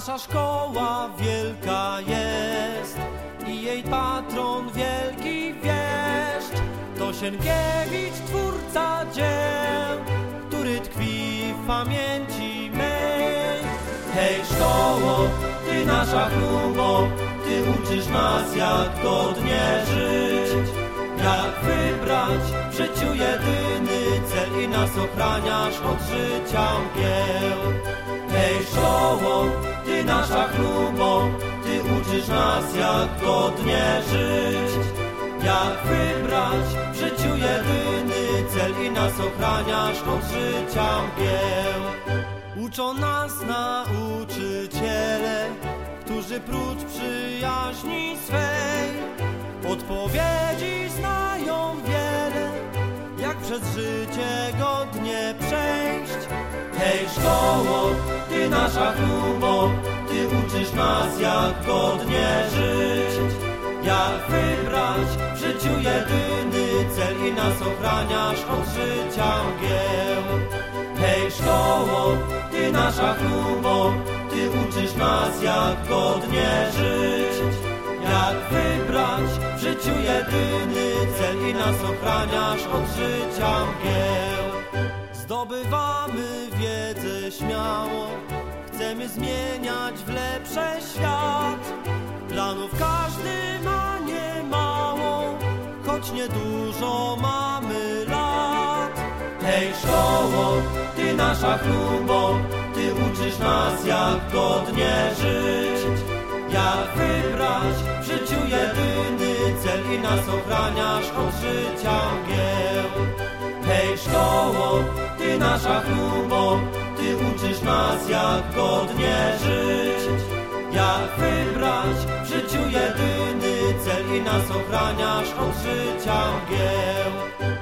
Nasza szkoła wielka jest i jej patron wielki wieszcz. To Sienkiewicz, twórca dzieł, który tkwi w pamięci mej. Hej szkoło, ty nasza chlubo, ty uczysz nas jak godnie żyć, jak wybrać w życiu jedyny cel i nas ochraniasz od życia mgieł. Hej szkoło, ty nasza chlubo, ty uczysz nas jak godnie żyć, jak wybrać w życiu jedyny cel i nas ochraniasz od życia mgieł. Uczą nas nauczyciele, którzy prócz przyjaźni swej odpowiedzi znają wiele, jak przez życie godnie przejść. Hej szkoło, ty nasza chlubo, ty uczysz nas jak godnie żyć, jak wybrać w życiu jedyny cel i nas ochraniasz od życia mgieł. Hej szkoło, ty nasza chlubo, ty uczysz nas jak godnie żyć, jak wybrać w życiu jedyny cel i nas ochraniasz od życia mgieł. Zdobywamy wiedzę śmiało, chcemy zmieniać w lepsze świat. Planów każdy ma niemało, choć niedużo mamy lat. Hej szkoło, ty nasza chlubo, ty uczysz nas jak godnie żyć, jak wybrać w życiu jedyny cel i nas ochraniasz od życia mgieł. Hej szkoło, ty nasza chlubo, ty uczysz nas jak godnie żyć, jak wybrać w życiu jedyny cel i nas ochraniasz od życia mgieł.